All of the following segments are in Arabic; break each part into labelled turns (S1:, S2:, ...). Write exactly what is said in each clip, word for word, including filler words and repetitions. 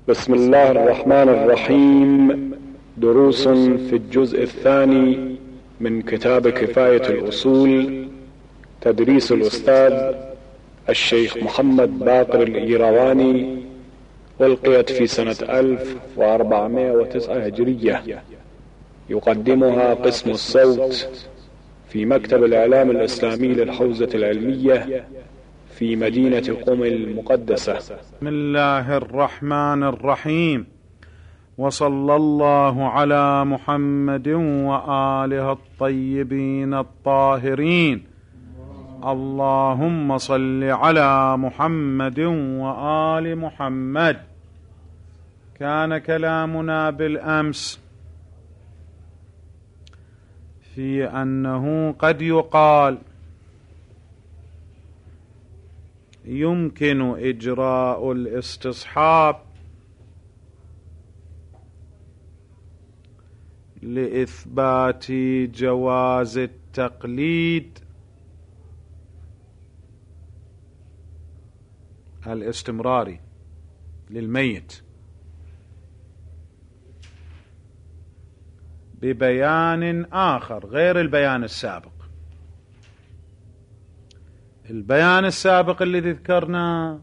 S1: بسم الله الرحمن الرحيم. دروس في الجزء الثاني من كتاب كفاية الأصول، تدريس الأستاذ الشيخ محمد باقر الإيرواني، ألقيت في سنة ألف وأربعمائة وتسعة هجرية. يقدمها قسم الصوت في مكتب الإعلام الإسلامي للحوزة العلمية في مدينة قم المقدسة.
S2: بسم الله الرحمن الرحيم، وصلى الله على محمد وآله الطيبين الطاهرين. اللهم صل على محمد وآل محمد. كان كلامنا بالأمس في أنه قد يقال يمكن إجراء الاستصحاب لإثبات جواز التقليد الاستمراري للميت ببيان آخر غير البيان السابق. البيان السابق الذي ذكرناه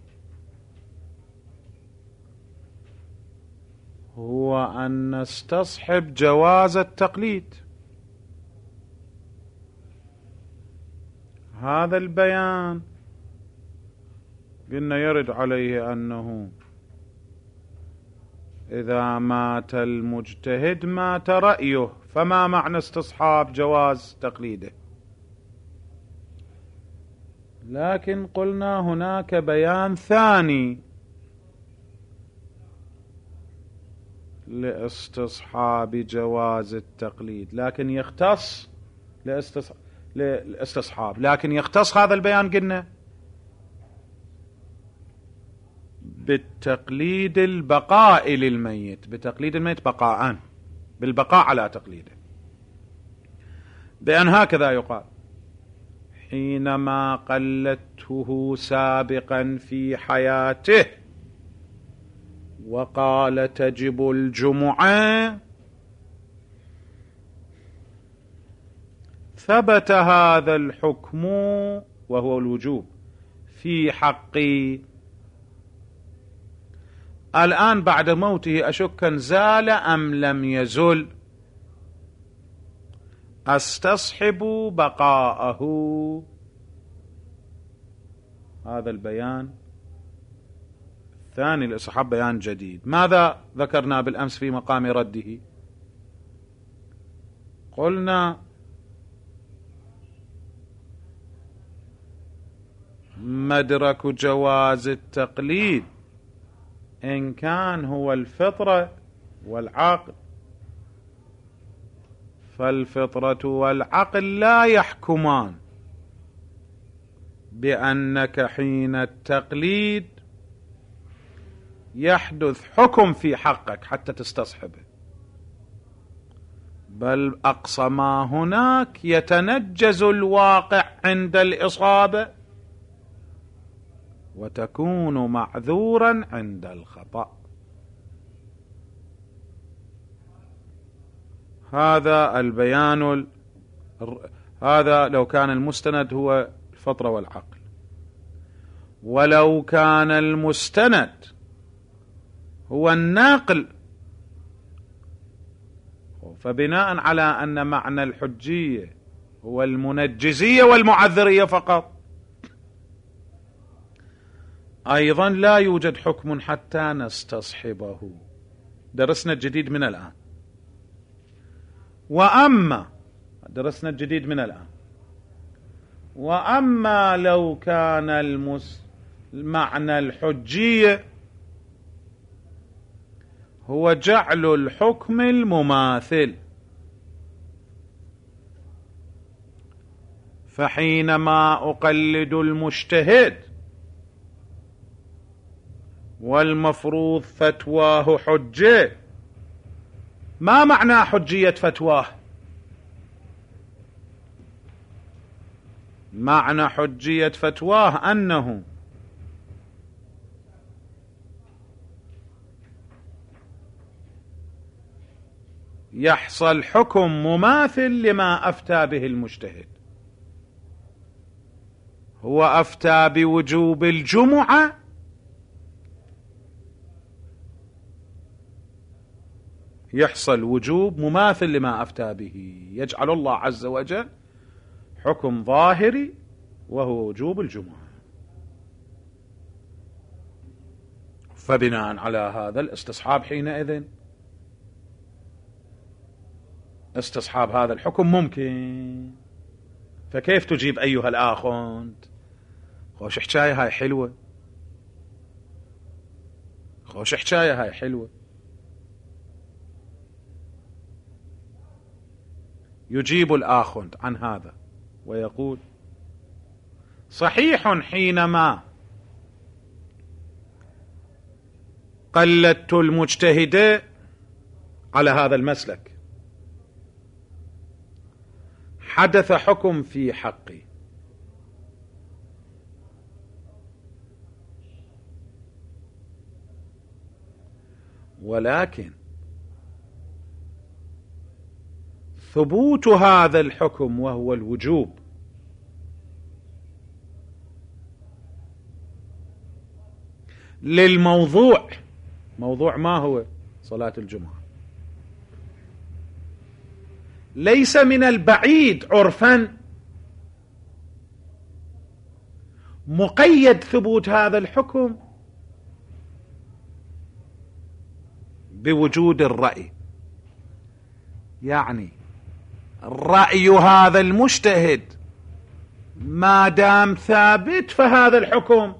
S2: هو أن نستصحب جواز التقليد. هذا البيان قلنا يرد عليه أنه إذا مات المجتهد مات رأيه، فما معنى استصحاب جواز تقليده؟ لكن قلنا هناك بيان ثاني لاستصحاب جواز التقليد، لكن يختص للاستصحاب، لكن يختص هذا البيان قلنا بالتقليد البقاء للميت، بتقليد الميت بقاء، بالبقاء على تقليده، بأن هكذا يقال: حينما قلدته سابقا في حياته وقال تجب الجمعة، ثبت هذا الحكم وهو الوجوب في حقي. الآن بعد موته أشك أن زال أم لم يزل، أستصحب بقاءه. هذا البيان الثاني الاستصحاب بيان جديد. ماذا ذكرنا بالأمس في مقام رده؟ قلنا مدرك جواز التقليد إن كان هو الفطرة والعقل، فالفطرة والعقل لا يحكمان بأنك حين التقليد يحدث حكم في حقك حتى تستصحبه، بل أقصى ما هناك يتنجز الواقع عند الإصابة وتكون معذورا عند الخطأ. هذا البيان ال... هذا لو كان المستند هو الفطرة والعقل. ولو كان المستند هو الناقل، فبناء على أن معنى الحجية هو المنجزية والمعذرية فقط، أيضا لا يوجد حكم حتى نستصحبه. درسنا الجديد من الآن. وأما درسنا الجديد من الآن وأما لو كان المس... معنى الحجية هو جعل الحكم المماثل، فحينما أقلد المجتهد والمفروض فتواه حجة، ما معنى حجية فتواه؟ معنى حجية فتواه أنه يحصل حكم مماثل لما أفتى به المجتهد. هو أفتى بوجوب الجمعة، يحصل وجوب مماثل لما أفتى به، يجعل الله عز وجل حكم ظاهري وهو وجوب الجمعة. فبناء على هذا الاستصحاب حينئذ، استصحاب هذا الحكم ممكن. فكيف تجيب أيها الآخوند؟ خوش حكاية هاي حلوة، خوش حكاية هاي حلوة. يجيب الآخوند عن هذا ويقول: صحيح حينما قلدت المجتهد على هذا المسلك حدث حكم في حقي، ولكن ثبوت هذا الحكم وهو الوجوب للموضوع، موضوع ما هو؟ صلاة الجمعة، ليس من البعيد عرفا مقيد ثبوت هذا الحكم بوجود الرأي. يعني رأي هذا المجتهد ما دام ثابت فهذا الحكم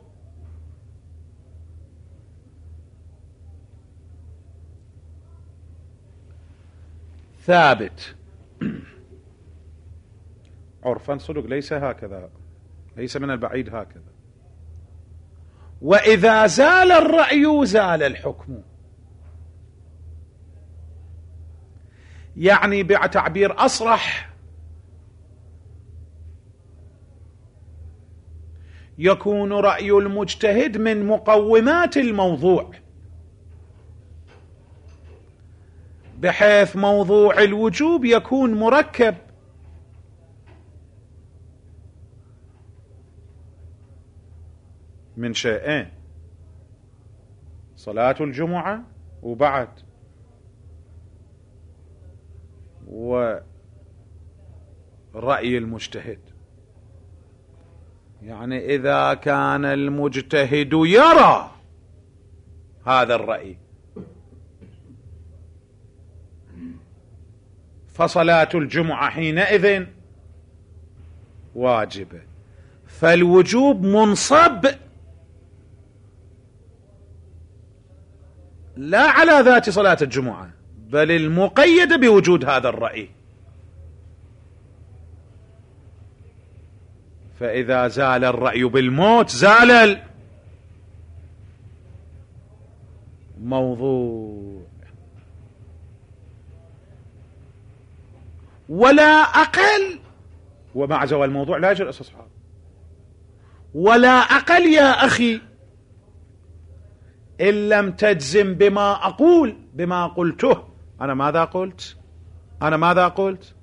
S2: ثابت. عرفا صدق ليس هكذا، ليس من البعيد هكذا. وإذا زال الرأي زال الحكم. يعني بتعبير أصرح، يكون رأي المجتهد من مقومات الموضوع، بحيث موضوع الوجوب يكون مركب من شيئين: صلاة الجمعة وبعد ورأي المجتهد. يعني إذا كان المجتهد يرى هذا الرأي فصلاة الجمعة حينئذ واجبة، فالوجوب منصب لا على ذات صلاة الجمعة بل المقيد بوجود هذا الرأي. فإذا زال الرأي بالموت زال الموضوع. ولا أقل، ومع زوال الموضوع لا يجوز الاستصحاب، ولا أقل يا أخي إن لم تجزم بما أقول بما قلته. أنا ماذا قلت؟ أنا ماذا قلت؟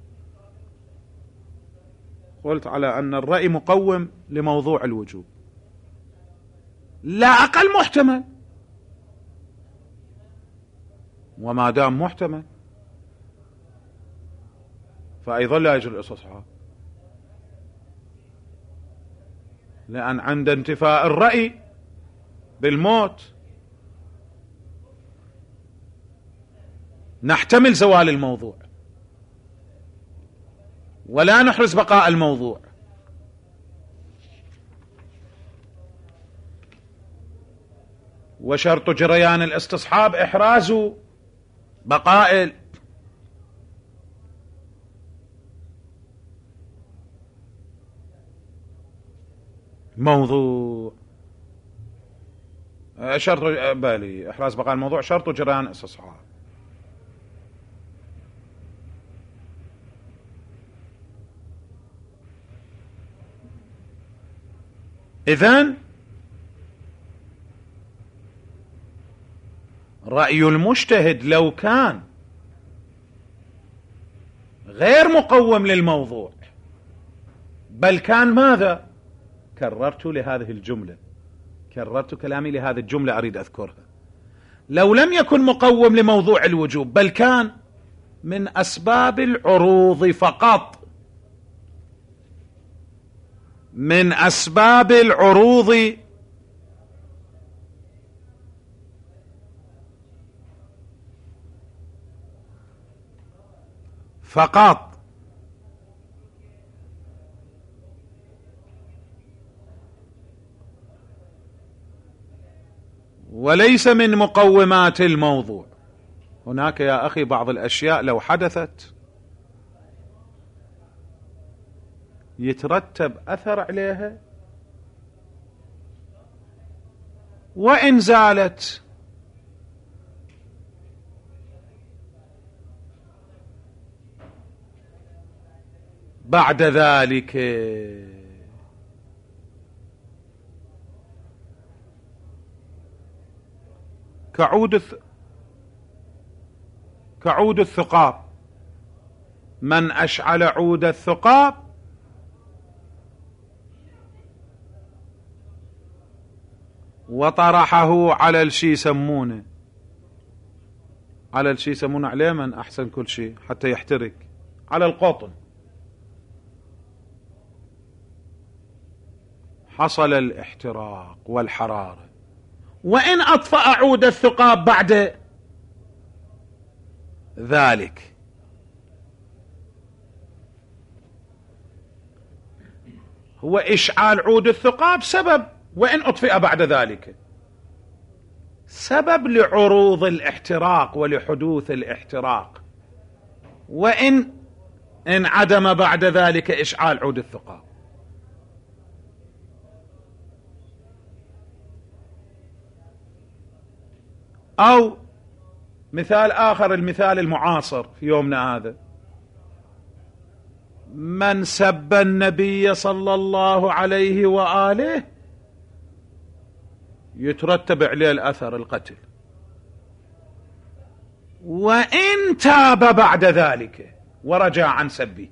S2: قلت على أن الرأي مقوم لموضوع الوجوب، لا أقل محتمل، وما دام محتمل فأيضا لا يجوز الاستصحاب، لأن عند انتفاء الرأي بالموت نحتمل زوال الموضوع ولا نحرز بقاء الموضوع. وشرط جريان الاستصحاب إحراز بقاء الموضوع. شرط بالي إحراز بقاء الموضوع شرط جريان الاستصحاب. إذن رأي المجتهد لو كان غير مقوم للموضوع، بل كان ماذا؟ كررت لهذه الجملة، كررت كلامي لهذه الجملة أريد أذكرها. لو لم يكن مقوم لموضوع الوجوب بل كان من أسباب العروض فقط، من أسباب العروض فقط، وليس من مقومات الموضوع. هناك يا أخي بعض الأشياء لو حدثت يترتب أثر عليها، وإن زالت بعد ذلك كعود الث... كعود الثقاب، من أشعل عود الثقاب وطرحه على الشي يسمونه، على الشي يسمونه عليه من أحسن كل شيء حتى يحترق، على القطن، حصل الاحتراق والحرارة، وإن أطفأ عود الثقاب بعد ذلك هو إشعال عود الثقاب سبب، وإن أطفئ بعد ذلك سبب لعروض الاحتراق ولحدوث الاحتراق، وإن انعدم بعد ذلك إشعال عود الثقاب. أو مثال آخر، المثال المعاصر في يومنا هذا، من سب النبي صلى الله عليه وآله يترتب عليه الأثر القتل، وإن تاب بعد ذلك ورجع عن سبه.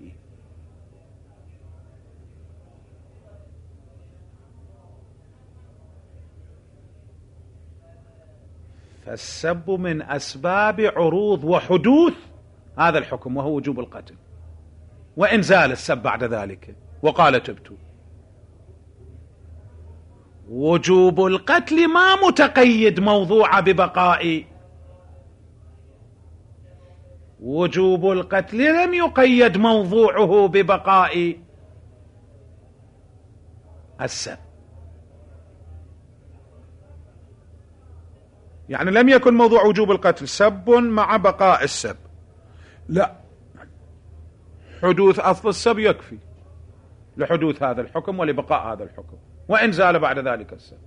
S2: فالسب من أسباب عروض وحدوث هذا الحكم، وهو وجوب القتل، وإن زال السب بعد ذلك وقال تبت. وجوب القتل ما متقيد موضوع ببقاء، وجوب القتل لم يقيد موضوعه ببقاء السب، يعني لم يكن موضوع وجوب القتل سب مع بقاء السب، لا، حدوث أصل السب يكفي لحدوث هذا الحكم ولبقاء هذا الحكم، وإن زال بعد ذلك السب.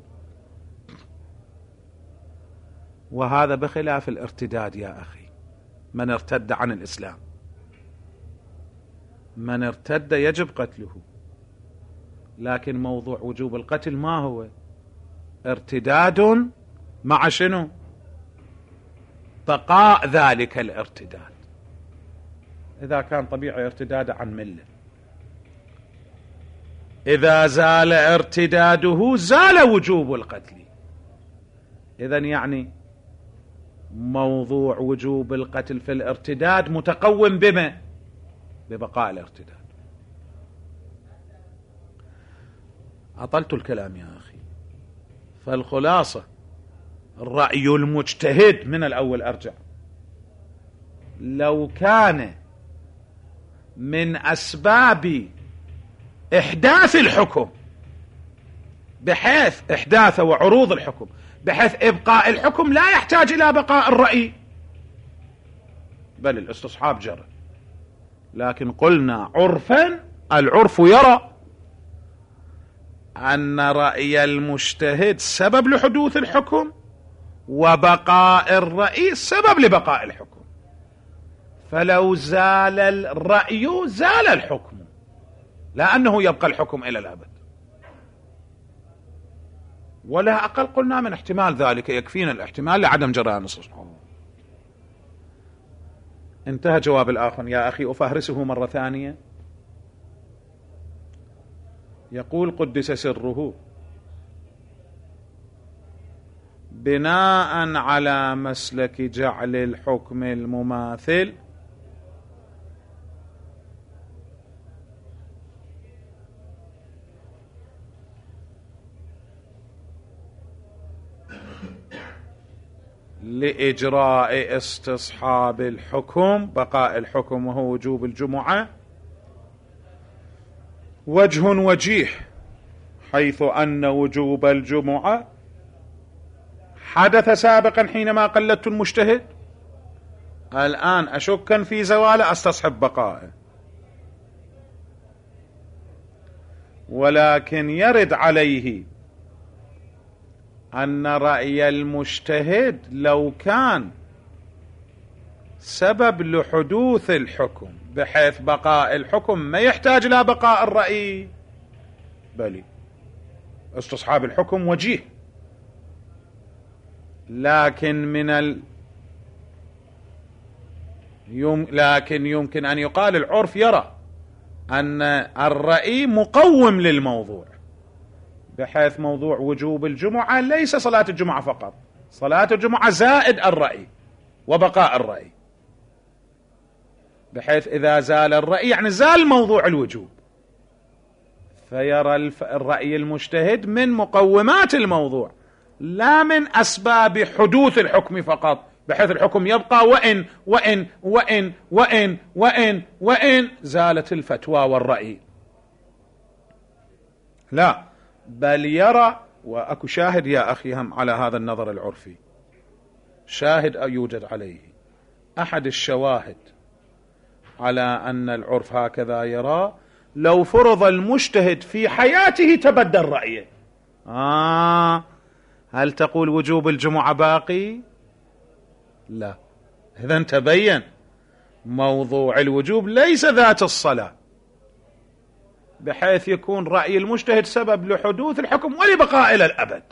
S2: وهذا بخلاف الارتداد يا أخي، من ارتد عن الإسلام، من ارتد يجب قتله، لكن موضوع وجوب القتل ما هو؟ ارتداد مع شنو؟ بقاء ذلك الارتداد. إذا كان طبيعي ارتداد عن ملة، إذا زال ارتداده زال وجوب القتل. إذن يعني موضوع وجوب القتل في الارتداد متقوم بما؟ ببقاء الارتداد. أطلت الكلام يا أخي، فالخلاصة الرأي المجتهد من الأول أرجع، لو كان من أسباب إحداث الحكم بحيث إحداث وعروض الحكم بحيث إبقاء الحكم لا يحتاج إلى بقاء الرأي، بل الاستصحاب جرى، لكن قلنا عرفا، العرف يرى أن رأي المجتهد سبب لحدوث الحكم، وبقاء الرأي سبب لبقاء الحكم، فلو زال الرأي زال الحكم، لأنه يبقى الحكم إلى الأبد. ولا أقل قلنا من احتمال ذلك يكفينا الاحتمال لعدم جريان الاستصحاب. انتهى جواب الآخر. يا أخي أفهرسه مرة ثانية. يقول قدس سره: بناء على مسلك جعل الحكم المماثل لإجراء استصحاب الحكم، بقاء الحكم وهو وجوب الجمعة، وجه وجيه، حيث أن وجوب الجمعة حدث سابقا حينما قلدت المجتهد، الآن أشكا في زواله أستصحب بقائه، ولكن يرد عليه أن رأي المجتهد لو كان سبب لحدوث الحكم بحيث بقاء الحكم ما يحتاج إلى بقاء الرأي، بل استصحاب الحكم وجيه، لكن من ال... يم... لكن يمكن أن يقال العرف يرى أن الرأي مقوم للموضوع، بحيث موضوع وجوب الجمعة ليس صلاة الجمعة فقط، صلاة الجمعة زائد الرأي وبقاء الرأي، بحيث إذا زال الرأي يعني زال موضوع الوجوب، فيرى الرأي المجتهد من مقومات الموضوع لا من أسباب حدوث الحكم فقط، بحيث الحكم يبقى وإن وإن وإن وإن وإن وإن زالت الفتوى والرأي، لا، بل يرى. وأكو شاهد يا أخي هم على هذا النظر العرفي، شاهد يوجد عليه، أحد الشواهد على أن العرف هكذا يرى: لو فرض المجتهد في حياته تبدل رأيه، آه هل تقول وجوب الجمعة باقي؟ لا، إذن تبين موضوع الوجوب ليس ذات الصلاة، بحيث يكون رأي المجتهد سبب لحدوث الحكم ولبقاء إلى الأبد،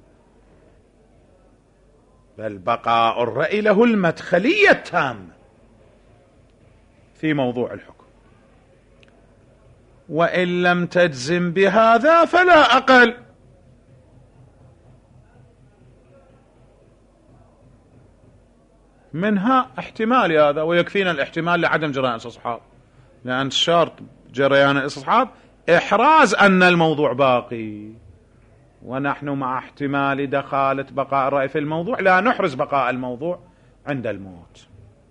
S2: بل بقاء الرأي له المدخلية التامة في موضوع الحكم، وإن لم تجزم بهذا فلا أقل. منها احتمال هذا، ويكفينا الاحتمال لعدم جريان الاستصحاب، لأن شرط جريان الاستصحاب إحراز أن الموضوع باقي، ونحن مع احتمال دخالة بقاء الرأي في الموضوع لا نحرز بقاء الموضوع عند الموت.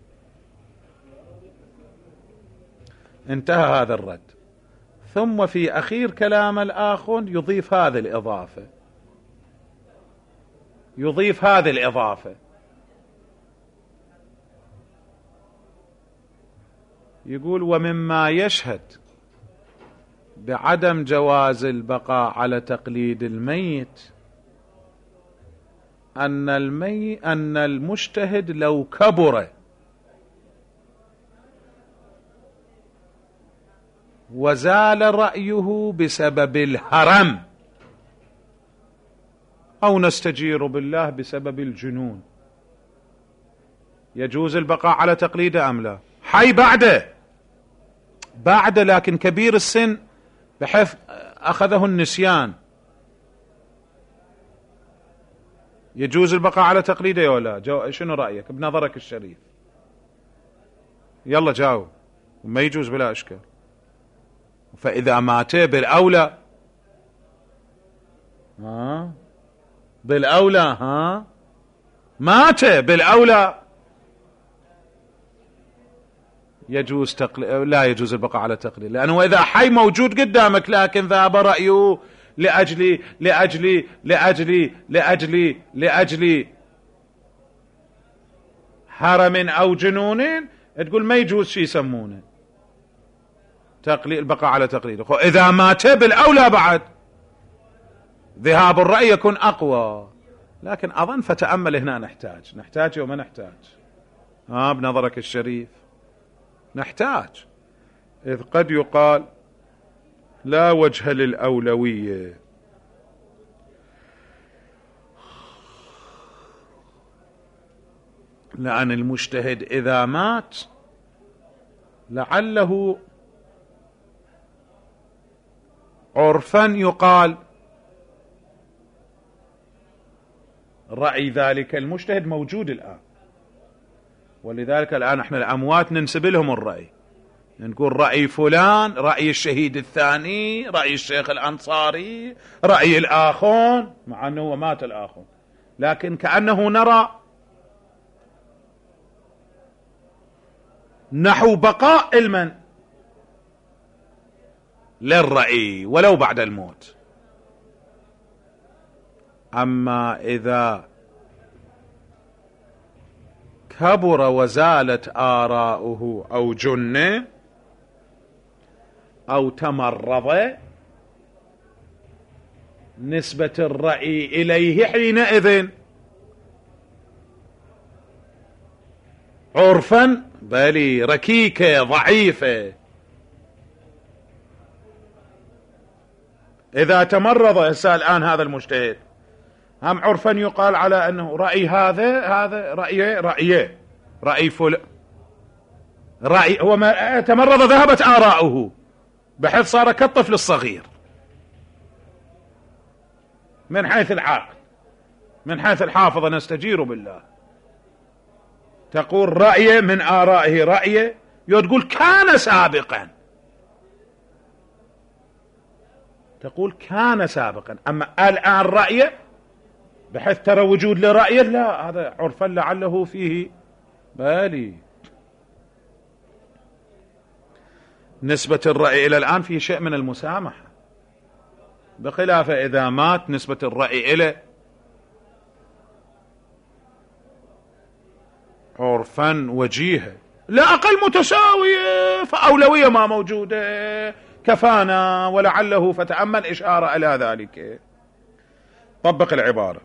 S2: انتهى هذا الرد. ثم في أخير كلام الآخر يضيف هذه الإضافة، يضيف هذه الإضافة يقول: ومما يشهد بعدم جواز البقاء على تقليد الميت أن المي أن المجتهد لو كبر وزال رأيه بسبب الهرم أو نستجير بالله بسبب الجنون، يجوز البقاء على تقليده أم لا؟ حي بعده بعده لكن كبير السن بحيث أخذه النسيان، يجوز البقاء على تقليده ولا لا؟ شنو رأيك بنظرك الشريف؟ يلا جاوب. ما يجوز بلا إشكال. فإذا مات بالأولى، ها بالأولى، ها مات بالأولى يجوز تقليد، لا يجوز البقاء على تقليد، لأنه إذا حي موجود قدامك لكن ذهب رأيه لأجل لأجل لأجل لأجل لأجل هرم أو جنون، تقول ما يجوز شي يسمونه تقليد، البقاء على تقليده. إذا مات بالأولى بعد ذهاب الرأي يكون أقوى، لكن أظن فتأمل هنا نحتاج نحتاج وما نحتاج. ها بنظرك الشريف نحتاج، إذ قد يقال لا وجه للأولوية، لأن المجتهد إذا مات لعله عرفا يقال رأي ذلك المجتهد موجود الآن، ولذلك الآن احنا الأموات ننسب لهم الرأي، نقول رأي فلان، رأي الشهيد الثاني، رأي الشيخ الأنصاري، رأي الآخون، مع أنه مات الآخون، لكن كأنه نرى نحو بقاء المن للرأي ولو بعد الموت. أما إذا كبر وزالت آراؤه أو جن أو تمرض، نسبة الرأي إليه حينئذ عرفا بل ركيكة ضعيفة. إذا تمرض الآن هذا المجتهد، هم عرفا يقال على أنه رأي هذا هذا رأيه رأيه رأي فل رأي هو ما تمرض ذهبت آراؤه بحيث صار كالطفل الصغير من حيث العقل، من حيث الحافظة نستجير بالله. تقول رأيه من آرائه رأيه، تقول كان سابقا، تقول كان سابقا، أما الآن رأيه بحيث ترى وجود لرأيه، لا، هذا عرفا لعله فيه بالي. نسبة الرأي إلى الآن فيه شيء من المسامحة، بخلاف إذا مات نسبة الرأي إليه عرفا وجيهة لا أقل متساوية، فأولوية ما موجودة كفانا، ولعله فتأمل إشارة إلى ذلك. طبق العبارة.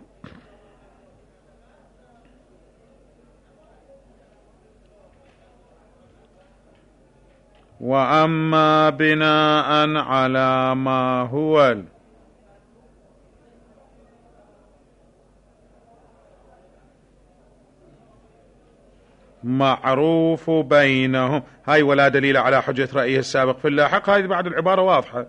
S2: وأما بناء على ما هو معروف بينهم، هاي ولا دليل على حجة رأيه السابق في اللاحق، هاي بعد العبارة واضحة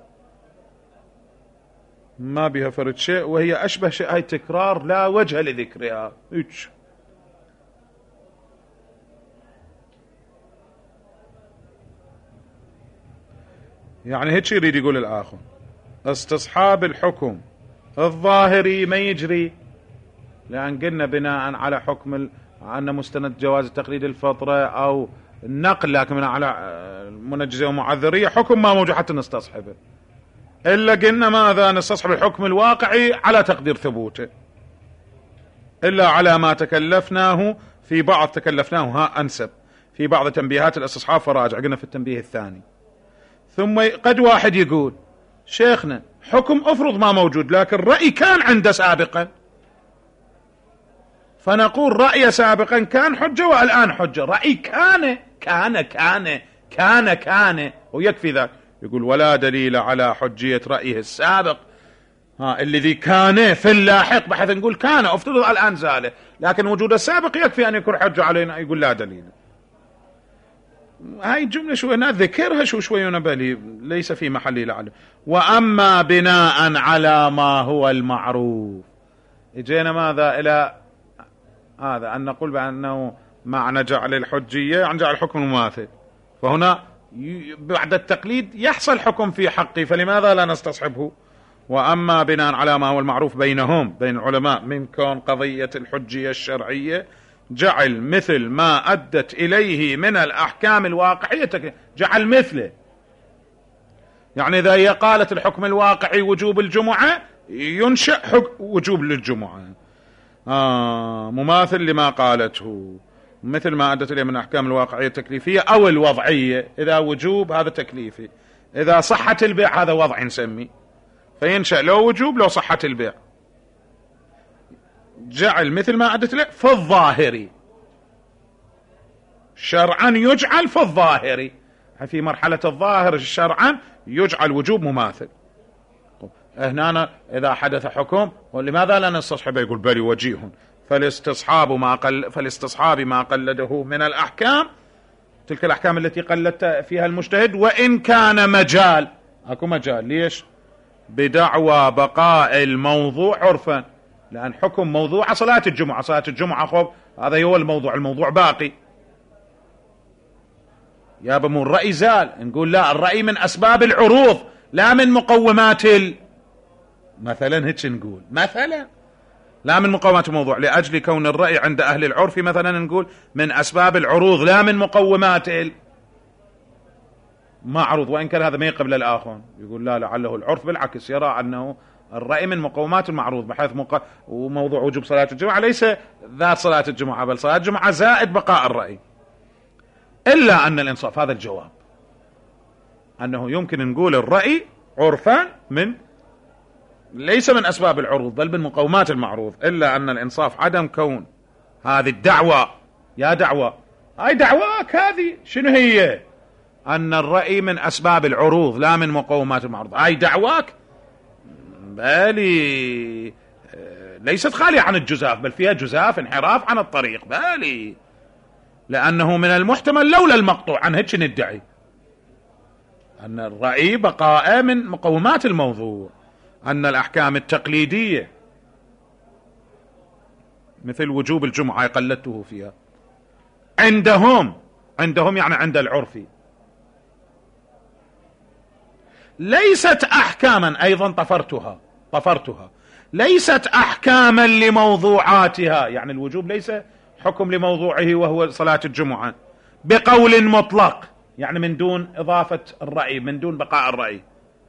S2: ما بها فرد شيء، وهي أشبه شيء، هاي تكرار لا وجه لذكرها. إيش يعني هيك يريد يقول الآخر؟ استصحاب الحكم الظاهري ما يجري، لأن قلنا بناء على حكم ال... أن مستند جواز تقليد الفطرة أو النقل، لكن بناء على منجزة ومعذرية حكم ما موجود حتى نستصحبه، إلا قلنا ماذا؟ نستصحب الحكم الواقعي على تقدير ثبوته، إلا على ما تكلفناه في بعض، تكلفناه ها أنسب في بعض تنبيهات الاستصحاب فراجع، قلنا في التنبيه الثاني. ثم قد واحد يقول شيخنا حكم افرض ما موجود، لكن رأي كان عنده سابقا، فنقول رأي سابقا كان حجة والآن حجة، رأي كان كان كان كان كان ويكفي ذلك. يقول ولا دليل على حجية رأيه السابق، ها الذي كان في اللاحق، بحيث نقول كان افترض الآن زاله، لكن وجود السابق يكفي أن يكون حجة علينا. يقول لا دليل. هاي الجملة شوي نذكرها شو شوي نبالي، ليس في محل لعله. وأما بناء على ما هو المعروف، اجينا ماذا إلى هذا أن نقول بأنه معنى جعل الحجية عن جعل الحكم المماثل، فهنا بعد التقليد يحصل حكم في حقي، فلماذا لا نستصحبه؟ وأما بناء على ما هو المعروف بينهم بين العلماء من كون قضية الحجية الشرعية جعل مثل ما أدت إليه من الأحكام الواقعية، جعل مثله، يعني إذا هي قالت الحكم الواقعي وجوب الجمعة ينشأ وجوب للجمعة، آه مماثل لما قالته، مثل ما أدت إليه من أحكام الواقعية التكليفية أو الوضعية، إذا وجوب هذا تكليفي، إذا صحة البيع هذا وضع نسمي، فينشأ لو وجوب لو صحة البيع، جعل مثل ما أدت إليه في الظاهري، شرعا يجعل في الظاهري، في مرحلة الظاهر شرعا يجعل وجوب مماثل. هنا إذا حدث حكم ولماذا لا نستصحبه؟ يقول بل وجيه، فالاستصحاب ما قل فالاستصحاب ما قلده من الأحكام تلك الأحكام التي قلت فيها المجتهد، وإن كان مجال، أكو مجال. ليش؟ بدعوى بقاء الموضوع عرفا، لأن حكم موضوع صلاة الجمعة، صلاة الجمعة خب هذا هو الموضوع، الموضوع باقي. يا بمو الرأي زال، نقول لا، الرأي من أسباب العروض لا من مقومات ال... مثلا هيك نقول، مثلا لا من مقومات الموضوع، لأجل كون الرأي عند أهل العرف مثلا نقول من أسباب العروض لا من مقومات ال... معروض. وإن كان هذا ما يقبل الآخر، يقول لا، لعله العرف بالعكس يرى أنه الرأي من مقومات المعروض، بحيث مق... وموضوع وجوب صلاة الجمعة ليس ذات صلاة الجمعة، بل صلاة الجمعة زائد بقاء الرأي. إلا أن الإنصاف هذا الجواب، أنه يمكن نقول الرأي عرفان من ليس من أسباب العروض بل من مقومات المعروض. إلا أن الإنصاف عدم كون هذه الدعوة، يا دعوة هاي دعواك هذه شنو هي؟ أن الرأي من أسباب العروض لا من مقومات المعروض، هاي دعواك بالي ليست خالية عن الجزاف، بل فيها جزاف انحراف عن الطريق بالي، لأنه من المحتمل لولا المقطوع عن هيك ندعي أن الرأي بقاء من مقومات الموضوع. أن الأحكام التقليدية مثل وجوب الجمعة قلدته فيها عندهم، عندهم يعني عند العرف ليست أحكاما، أيضا طفرتها طفرتها ليست أحكاما لموضوعاتها، يعني الوجوب ليس حكم لموضوعه وهو صلاة الجمعة بقول مطلق، يعني من دون إضافة الرأي، من دون بقاء الرأي،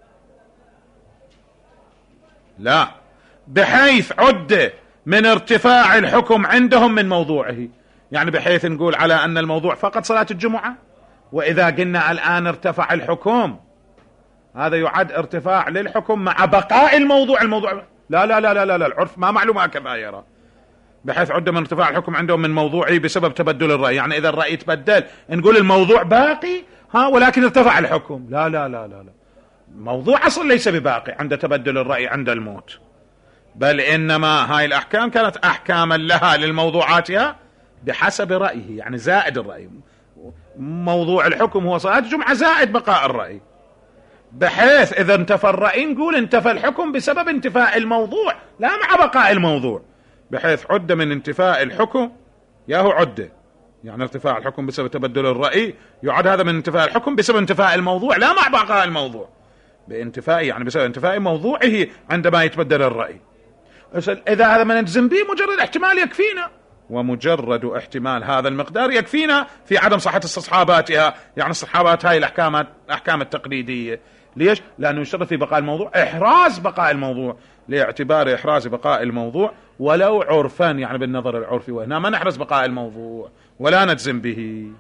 S2: لا، بحيث عد من ارتفاع الحكم عندهم من موضوعه، يعني بحيث نقول على أن الموضوع فقط صلاة الجمعة، وإذا قلنا الآن ارتفع الحكم هذا يعد ارتفاع للحكم مع بقاء الموضوع، الموضوع لا لا لا لا لا, لا العرف ما معلومة هكذا يرى، بحيث عد من ارتفاع الحكم عندهم من موضوعه بسبب تبدل الرأي، يعني إذا الرأي تبدل نقول الموضوع باقي ها ولكن ارتفع الحكم، لا لا لا لا لا، موضوع أصلا ليس بباقي عند تبدل الرأي عند الموت، بل إنما هاي الأحكام كانت أحكاما لها للموضوعاتها بحسب رأيه، يعني زائد الرأي، موضوع الحكم هو صلاة الجمعة زائد بقاء الرأي، بحيث إذا انتفى الرأي نقول انتفى الحكم بسبب انتفاء الموضوع لا مع بقاء الموضوع، بحيث عد من انتفاء الحكم ياهو عد، يعني ارتفاع الحكم بسبب تبدل الرأي يعد هذا من انتفاء الحكم بسبب انتفاء الموضوع لا مع بقاء الموضوع، بانتفاء يعني بسبب انتفاء موضوعه عندما يتبدل الرأي. إذا هذا ما نجزم به مجرد احتمال يكفينا، ومجرد احتمال هذا المقدار يكفينا في عدم صحة استصحاباتها، يعني استصحابات هاي الأحكام الأحكام التقليدية. ليش؟ لأنه يشترط في بقاء الموضوع إحراز بقاء الموضوع، لاعتبار إحراز بقاء الموضوع ولو عرفا، يعني بالنظر العرفي، وهنا ما نحرز بقاء الموضوع ولا نجزم به.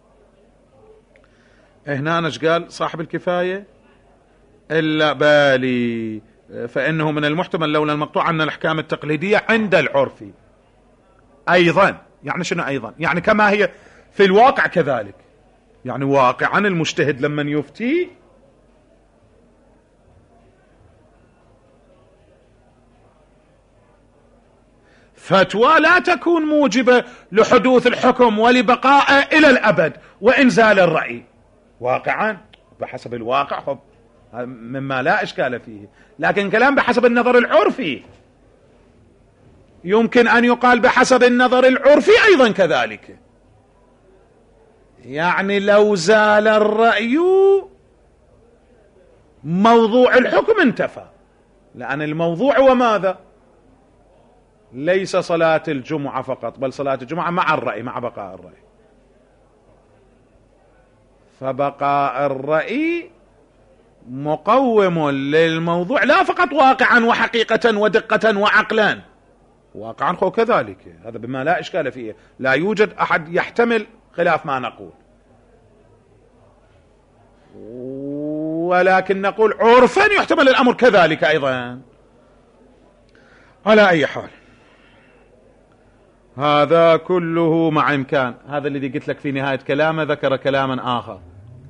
S2: هنا نش قال صاحب الكفاية إلا بالي، فإنه من المحتمل لولا المقطوع أن الأحكام التقليدية عند العرف أيضا، يعني شنو أيضا؟ يعني كما هي في الواقع كذلك، يعني واقعا المجتهد لما يفتي فتوى لا تكون موجبة لحدوث الحكم ولبقائه إلى الأبد وإنزال الرأي، واقعا بحسب الواقع خب مما لا إشكال فيه، لكن كلام بحسب النظر العرفي يمكن أن يقال بحسب النظر العرفي أيضا كذلك، يعني لو زال الرأي موضوع الحكم انتفى، لأن الموضوع هو ماذا؟ ليس صلاة الجمعة فقط، بل صلاة الجمعة مع الرأي، مع بقاء الرأي، فبقاء الرأي مقوم للموضوع لا فقط واقعا وحقيقة ودقة وعقلا، واقعا هو كذلك، هذا بما لا إشكال فيه، لا يوجد أحد يحتمل خلاف ما نقول، ولكن نقول عرفا يحتمل الأمر كذلك أيضا. على أي حال هذا كله مع إمكان، هذا الذي قلت لك في نهاية كلامه ذكر كلاما آخر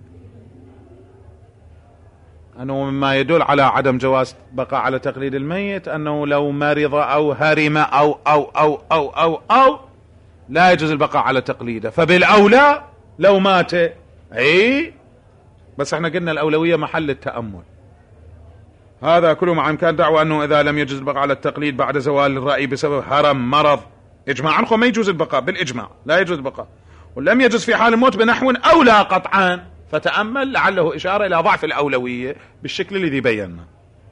S2: أنه مما يدل على عدم جواز بقاء على تقليد الميت أنه لو مرض أو هرم أو أو أو أو أو, أو لا يجوز البقاء على تقليده، فبالأولى لو مات. اي بس احنا قلنا الأولوية محل التأمل. هذا كله مع إمكان دعوة أنه إذا لم يجوز البقاء على التقليد بعد زوال الرأي بسبب هرم مرض إجماعا ما يجوز البقاء بالإجماع، لا يجوز البقاء، ولم يجوز في حال الموت بنحو أولى قطعا، فتأمل لعله إشارة إلى ضعف الأولوية بالشكل الذي بينا.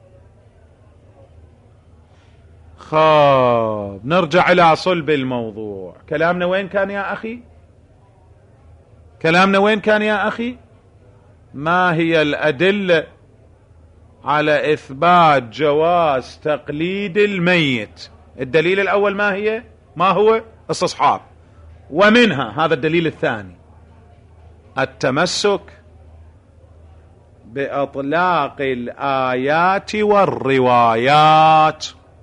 S2: خاب نرجع إلى صلب الموضوع. كلامنا وين كان يا أخي؟ كلامنا وين كان يا أخي؟ ما هي الأدلة على إثبات جواز تقليد الميت؟ الدليل الأول ما هي؟ ما هو؟ استصحاب. ومنها هذا الدليل الثاني التمسك بإطلاق الآيات والروايات.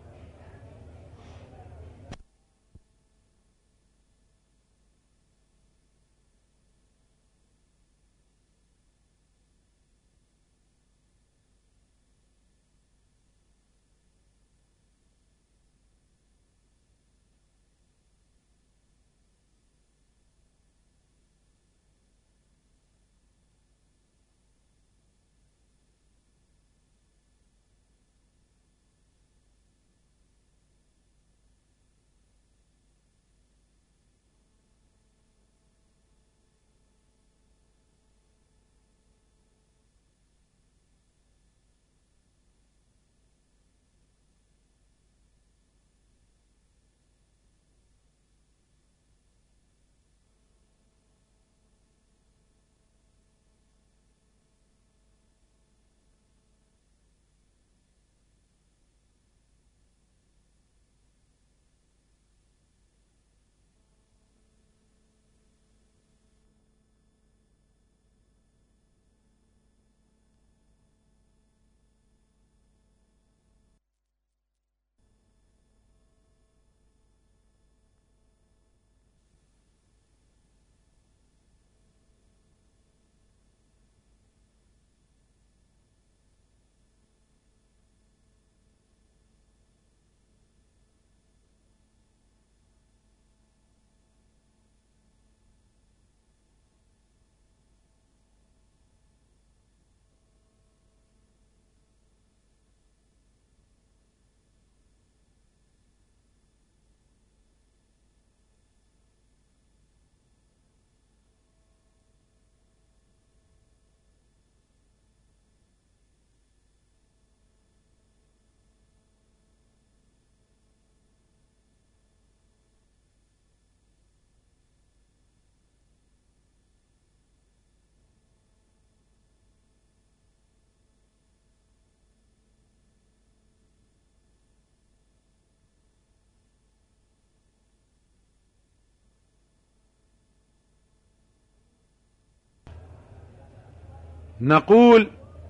S2: نقول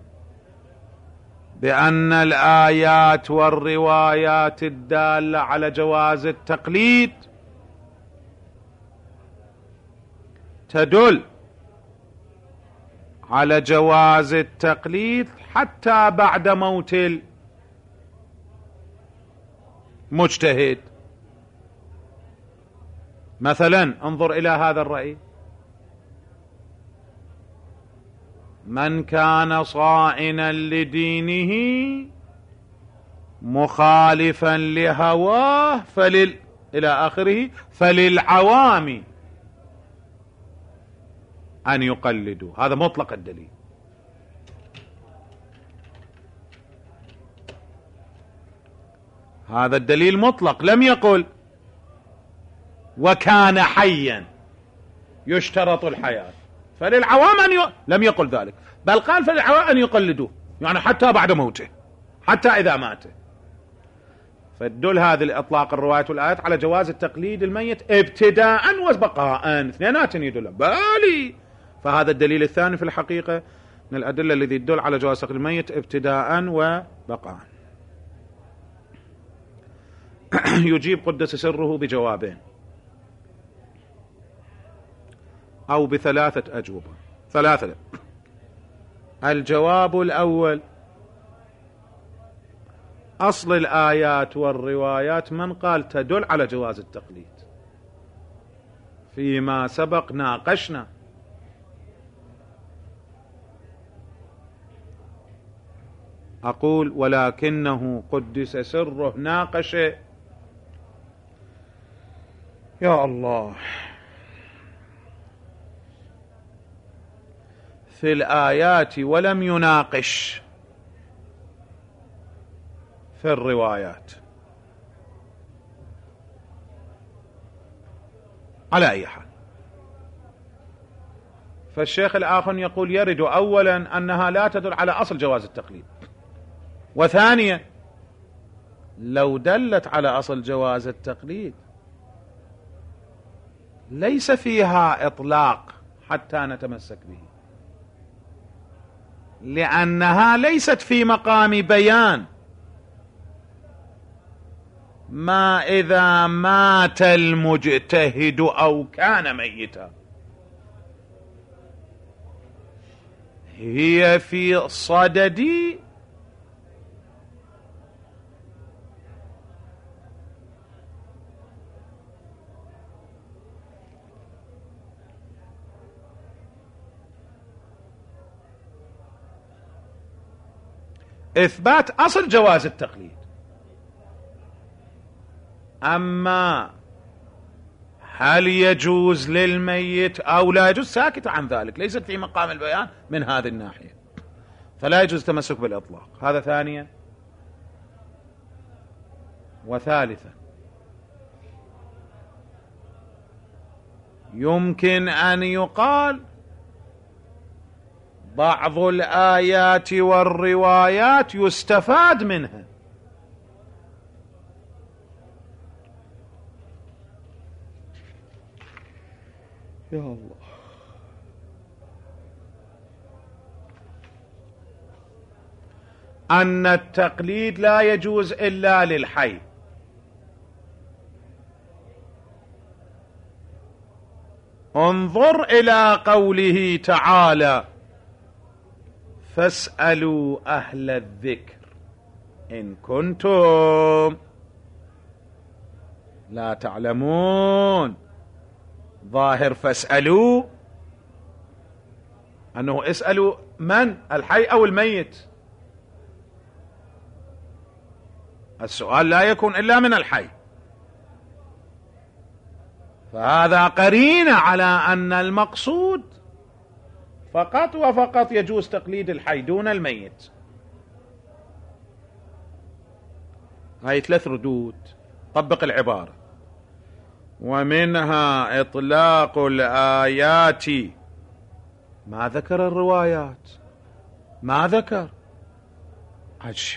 S2: بأن الآيات والروايات الدالة على جواز التقليد تدل على جواز التقليد حتى بعد موت المجتهد. مثلا انظر إلى هذا الرأي: من كان صائنا لدينه مخالفا لهواه فلل إلى آخره فللعوام أن يقلدوا. هذا مطلق الدليل. هذا الدليل مطلق، لم يقل وكان حيا يشترط الحياة فللعوام أن ي... لم يقل ذلك، بل قال فللعوام أن يقلدوه، يعني حتى بعد موته، حتى إذا مات. فدل هذه الإطلاق الرواية والآيات على جواز التقليد الميت ابتداء وبقاء، اثنينات يدل بالي. فهذا الدليل الثاني في الحقيقة من الأدلة الذي تدل على جواز تقليد الميت ابتداء وبقاء. يجيب قدس سره بجوابين أو بثلاثة أجوبة. ثلاثة. الجواب الأول: أصل الآيات والروايات من قال تدل على جواز التقليد؟ فيما سبق ناقشنا أقول ولكنه قدس سره ناقش. يا الله، في الآيات ولم يناقش في الروايات. على أي حال، فالشيخ الآخر يقول يرد أولا أنها لا تدل على أصل جواز التقليد، وثانيا لو دلت على أصل جواز التقليد ليس فيها إطلاق حتى نتمسك به، لأنها ليست في مقام بيان ما إذا مات المجتهد أو كان ميتا، هي في صدد إثبات أصل جواز التقليد. أما هل يجوز للميت أو لا يجوز ساكت عن ذلك، ليست في مقام البيان من هذه الناحية، فلا يجوز التمسك بالإطلاق. هذا ثانيا. وثالثا، يمكن أن يقال بعض الآيات والروايات يستفاد منها، يا الله، أن التقليد لا يجوز إلا للحي، انظر إلى قوله تعالى فاسألوا أهل الذكر إن كنتم لا تعلمون. ظاهر فاسألوا أنه اسألوا من؟ الحي أو الميت؟ السؤال لا يكون إلا من الحي، فهذا قرينة على أن المقصود فقط وفقط يجوز تقليد الحي دون الميت. هاي ثلاث ردود. طبق العبارة: ومنها إطلاق الآيات. ما ذكر الروايات، ما ذكر. عجب،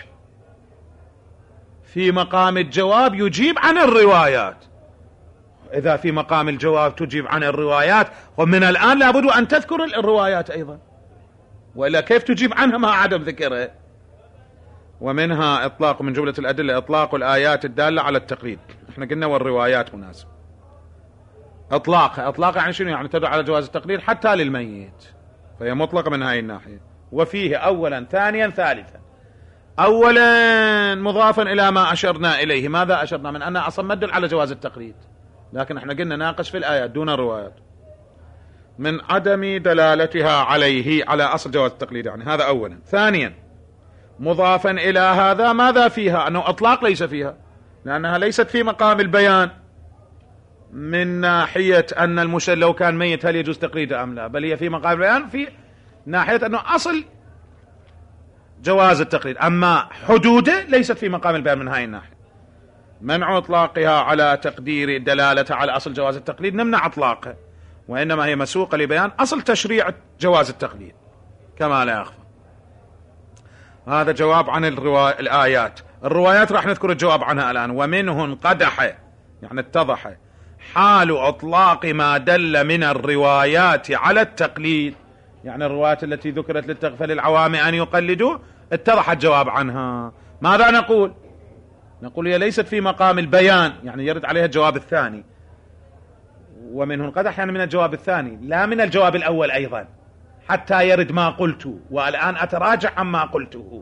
S2: في مقام الجواب يجيب عن الروايات. إذا في مقام الجواب تجيب عن الروايات، ومن الآن لابد أن تذكر الروايات أيضا، وإلا كيف تجيب عنها مع عدم ذكرها؟ ومنها إطلاق، من جملة الأدلة إطلاق الآيات الدالة على التقليد. احنا قلنا والروايات مناسب. إطلاقها إطلاق يعني شنو؟ يعني تدل على جواز التقليد حتى للميت، فهي مطلقة من هاي الناحية. وفيه أولا ثانيا ثالثا. أولا مضافا إلى ما أشرنا إليه. ماذا أشرنا؟ من أنها أصلا ما تدل على جواز التقليد، لكن احنا قلنا ناقش في الآيات دون الروايات، من عدم دلالتها عليه على أصل جواز التقليد، يعني هذا أولا. ثانيا مضافا إلى هذا ماذا فيها؟ أنه إطلاق ليس فيها، لأنها ليست في مقام البيان من ناحية أن المشل لو كان ميت هل يجوز تقليده أم لا، بل هي في مقام البيان في ناحية أنه أصل جواز التقليد، أما حدوده ليست في مقام البيان من هاي الناحية. منع إطلاقها على تقدير دلالة على أصل جواز التقليد، نمنع إطلاقها، وإنما هي مسوقة لبيان أصل تشريع جواز التقليد كما لا يخفى. هذا جواب عن الروا... الآيات. الروايات راح نذكر الجواب عنها الآن. ومنه انقدح، يعني اتضح حال إطلاق ما دل من الروايات على التقليد، يعني الروايات التي ذكرت للتغفل العوام أن يقلدوا، اتضح الجواب عنها. ماذا نقول؟ نقول هي ليست في مقام البيان، يعني يرد عليها الجواب الثاني. ومنه انقدح يعني من الجواب الثاني، لا من الجواب الأول أيضا، حتى يرد ما قلت، والآن أتراجع عما قلته.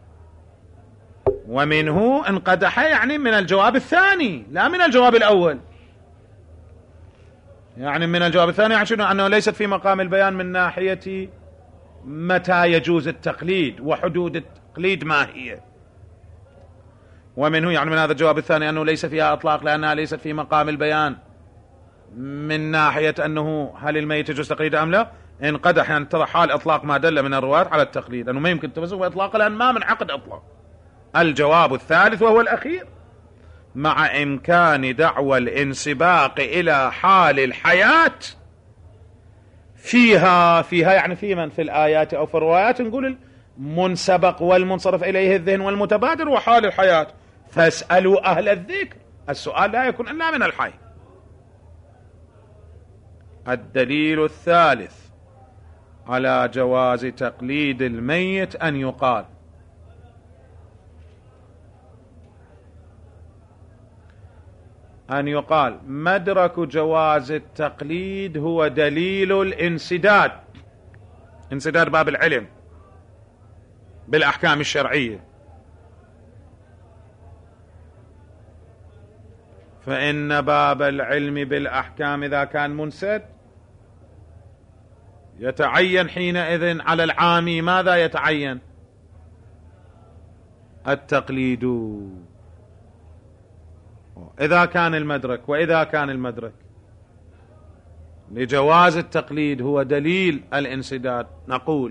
S2: ومنه انقدح يعني من الجواب الثاني لا من الجواب الأول، يعني من الجواب الثاني عشان أنه ليست في مقام البيان من ناحية متى يجوز التقليد وحدود التقليد ما هي. ومنه يعني من هذا الجواب الثاني أنه ليس فيها إطلاق لأنها ليست في مقام البيان من ناحية أنه هل الميت يجوز تقليد أم لا، انقدح يعني ترى حال إطلاق ما دل من الرواة على التقليد أنه ما يمكن تمسك بإطلاقه لأن ما من عقد إطلاق. الجواب الثالث وهو الأخير: مع إمكان دعوى الانسباق إلى حال الحياة فيها فيها يعني في من في الآيات أو في الروايات نقول المنسبق والمنصرف إليه الذهن والمتبادر وحال الحياة، فاسألوا أهل الذكر. السؤال لا يكون إلا من الحي. الدليل الثالث على جواز تقليد الميت أن يقال: أن يقال مدرك جواز التقليد هو دليل الانسداد، انسداد باب العلم بالأحكام الشرعية، فإن باب العلم بالأحكام إذا كان منسد يتعين حينئذ على العامي ماذا يتعين؟ التقليد. إذا كان المدرك وإذا كان المدرك لجواز التقليد هو دليل الانسداد، نقول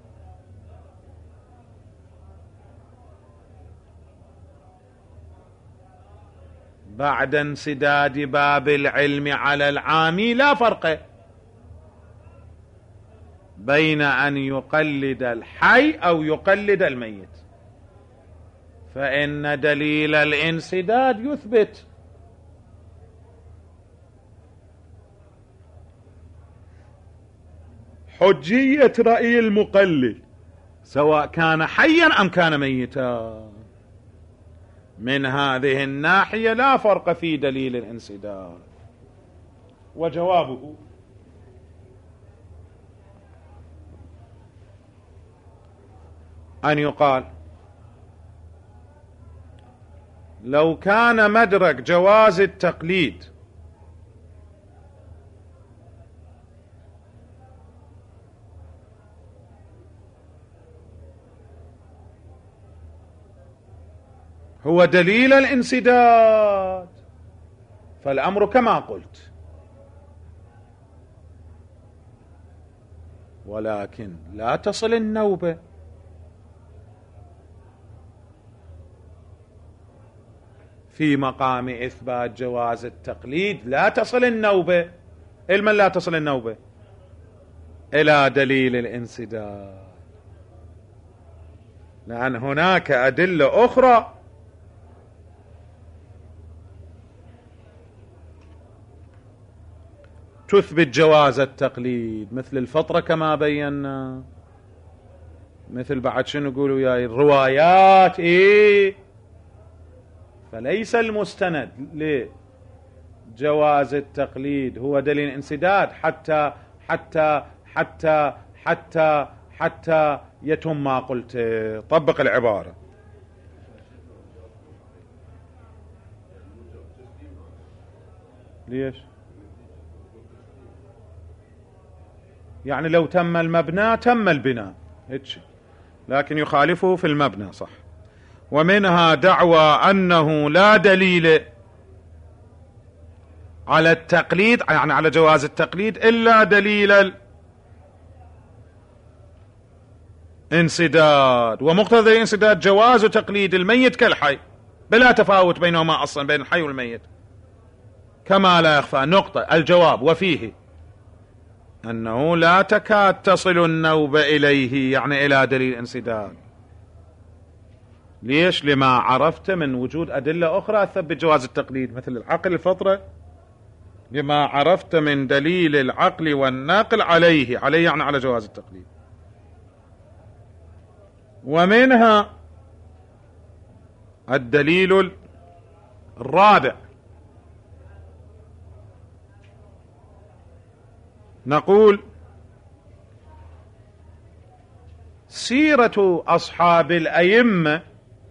S2: بعد انسداد باب العلم على العامي لا فرق بين أن يقلد الحي أو يقلد الميت، فإن دليل الانسداد يثبت حجية رأي المقلد سواء كان حيا أم كان ميتا. من هذه الناحية لا فرق في دليل الانسداد. وجوابه: أن يقال لو كان مدرك جواز التقليد هو دليل الانسداد فالأمر كما قلت، ولكن لا تصل النوبة في مقام إثبات جواز التقليد، لا تصل النوبة إلمن لا تصل النوبة إلى دليل الانسداد، لأن هناك أدلة أخرى تثبت جواز التقليد مثل الفطرة كما بينا، مثل بعد شنو نقولوا يا الروايات إيه. فليس المستند لجواز التقليد هو دليل انسداد حتى حتى حتى حتى حتى يتم ما قلت. طبق العبارة. ليش؟ يعني لو تم المبنى تم البناء هيك، لكن يخالفه في المبنى صح. ومنها دعوى أنه لا دليل على التقليد يعني على جواز التقليد إلا دليل الانسداد، ومقتضى الانسداد جواز تقليد الميت كالحي بلا تفاوت بينهما أصلا بين الحي والميت، كما لا يخفى نقطة. الجواب وفيه أنه لا تكاد تصل النوبة إليه يعني إلى دليل الانسداد. ليش؟ لما عرفت من وجود أدلة أخرى تثبت جواز التقليد مثل العقل الفطرة، لما عرفت من دليل العقل والناقل عليه عليه يعني على جواز التقليد. ومنها الدليل الرابع، نقول سيرة أصحاب الأئمة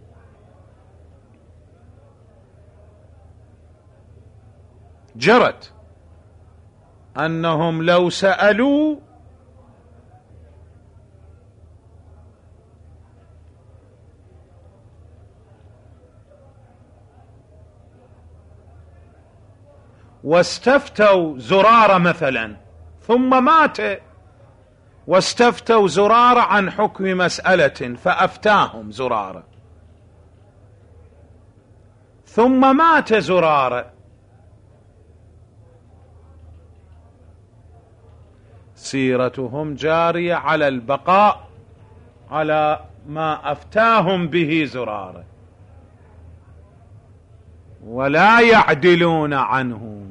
S2: جرت أنهم لو سألوا واستفتوا زرارة مثلا ثم مات، واستفتوا زرارة عن حكم مسألة فأفتاهم زرارة ثم مات زرارة، سيرتهم جارية على البقاء على ما أفتاهم به زرارة ولا يعدلون عنه.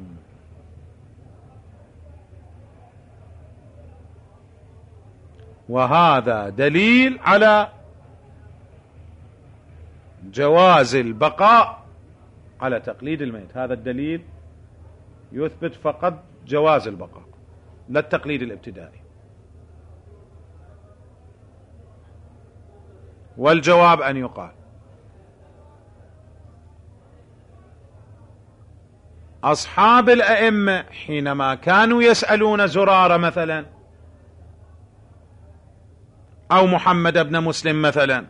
S2: وهذا دليل على جواز البقاء على تقليد الميت. هذا الدليل يثبت فقط جواز البقاء لا التقليد الابتدائي. والجواب أن يقال أصحاب الأئمة حينما كانوا يسألون زرارة مثلا أو محمد بن مسلم مثلا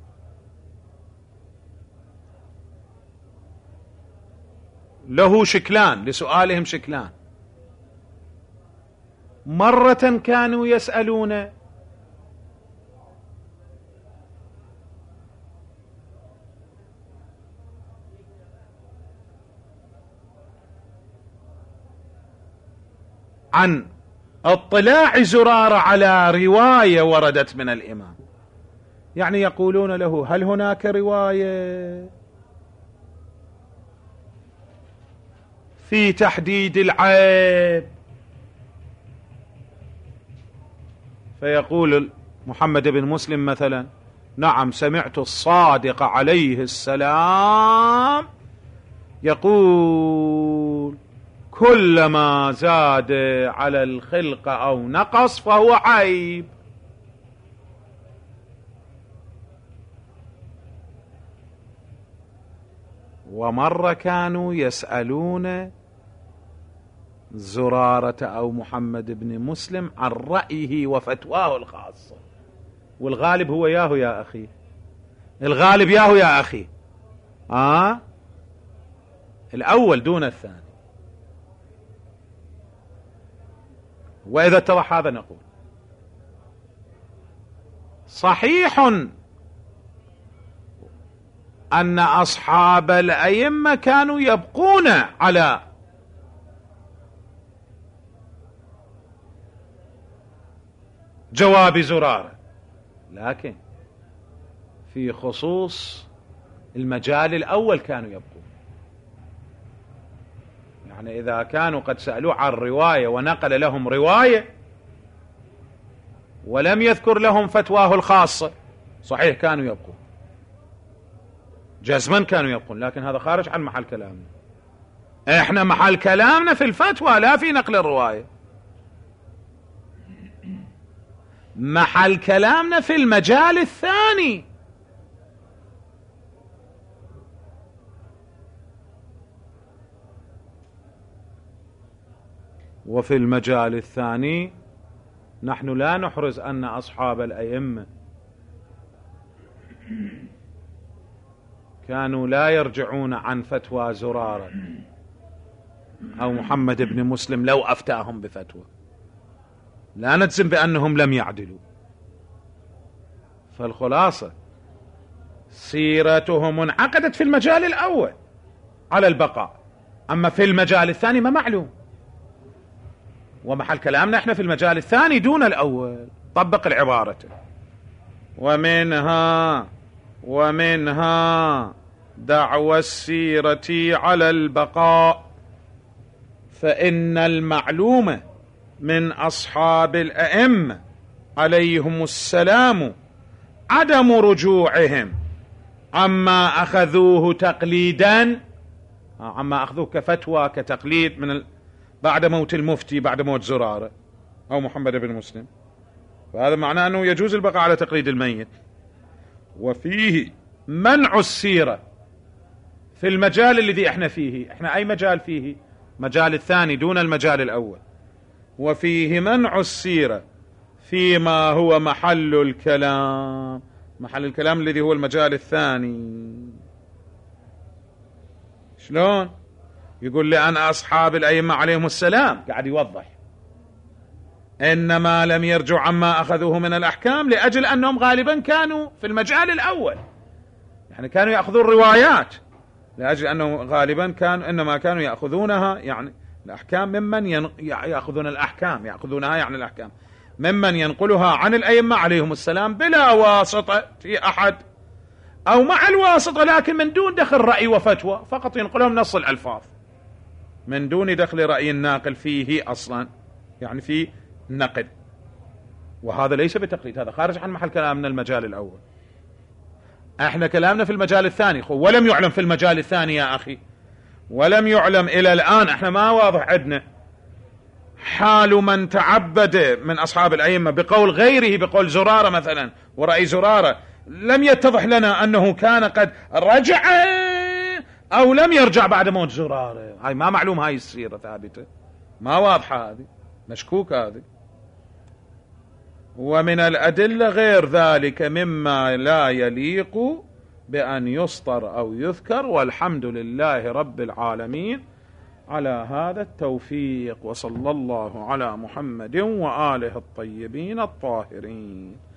S2: له شكلان، لسؤالهم شكلان. مرة كانوا يسألون عن اطلاع زرارة على رواية وردت من الإمام، يعني يقولون له هل هناك رواية في تحديد العيب؟ فيقول محمد بن مسلم مثلا نعم سمعت الصادق عليه السلام يقول كلما زاد على الخلقة أو نقص فهو عيب. ومرة كانوا يسألون زرارة أو محمد بن مسلم عن رأيه وفتواه الخاصة، والغالب هو ياهو يا أخي، الغالب ياهو يا أخي آه الأول دون الثاني. وإذا اتضح هذا نقول صحيح أن أصحاب الأئمة كانوا يبقون على جواب زرارة، لكن في خصوص المجال الأول كانوا يبقون. يعني إذا كانوا قد سألوا عن رواية ونقل لهم رواية ولم يذكر لهم فتواه الخاصة صحيح كانوا يبقون جزما، كانوا يبقون، لكن هذا خارج عن محل كلامنا. احنا محل كلامنا في الفتوى لا في نقل الرواية، محل كلامنا في المجال الثاني. وفي المجال الثاني نحن لا نحرز أن أصحاب الأئمة كانوا لا يرجعون عن فتوى زرارة أو محمد بن مسلم لو أفتاهم بفتوى، لا نجزم بأنهم لم يعدلوا. فالخلاصة سيرتهم انعقدت في المجال الأول على البقاء، أما في المجال الثاني ما معلوم، ومحل كلامنا احنا في المجال الثاني دون الأول. طبق العبارة. ومنها ومنها دعوى السيرة على البقاء، فإن المعلوم من أصحاب الأئمة عليهم السلام عدم رجوعهم عما أخذوه تقليدا، عما أخذوه كفتوى كتقليد من ال... بعد موت المفتي، بعد موت زرارة أو محمد بن مسلم، فهذا معناه أنه يجوز البقاء على تقليد الميت. وفيه منع السيرة في المجال الذي احنا فيه، احنا أي مجال فيه؟ مجال الثاني دون المجال الأول. وفيه منع السيرة فيما هو محل الكلام، محل الكلام الذي هو المجال الثاني. شلون؟ يقول لأن أصحاب الأئمة عليهم السلام، قاعد يوضح، إنما لم يرجعوا عما أخذوه من الأحكام لأجل أنهم غالبا كانوا في المجال الأول، يعني كانوا يأخذون روايات لأجل أنهم غالبا كانوا إنما كانوا يأخذونها يعني الأحكام ممن ين... يأخذون الأحكام يأخذونها يعني الأحكام ممن ينقلها عن الأئمة عليهم السلام بلا واسطة في أحد، أو مع الواسطة لكن من دون دخل رأي وفتوى، فقط ينقلهم نص الألفاظ من دون دخل رأي الناقل فيه أصلا، يعني في نقد. وهذا ليس بتقليد، هذا خارج عن محل كلامنا المجال الأول. احنا كلامنا في المجال الثاني، ولم يعلم في المجال الثاني يا أخي، ولم يعلم إلى الآن، احنا ما واضح عندنا حال من تعبد من أصحاب الأئمة بقول غيره، بقول زرارة مثلا ورأي زرارة، لم يتضح لنا أنه كان قد رجع أو لم يرجع بعد موت زرارة. هاي ما معلوم، هاي السيرة ثابتة، ما واضحة، هذه مشكوك هذه. ومن الأدلة غير ذلك مما لا يليق بأن يسطر أو يذكر، والحمد لله رب العالمين على هذا التوفيق، وصلى الله على محمد وآله الطيبين الطاهرين.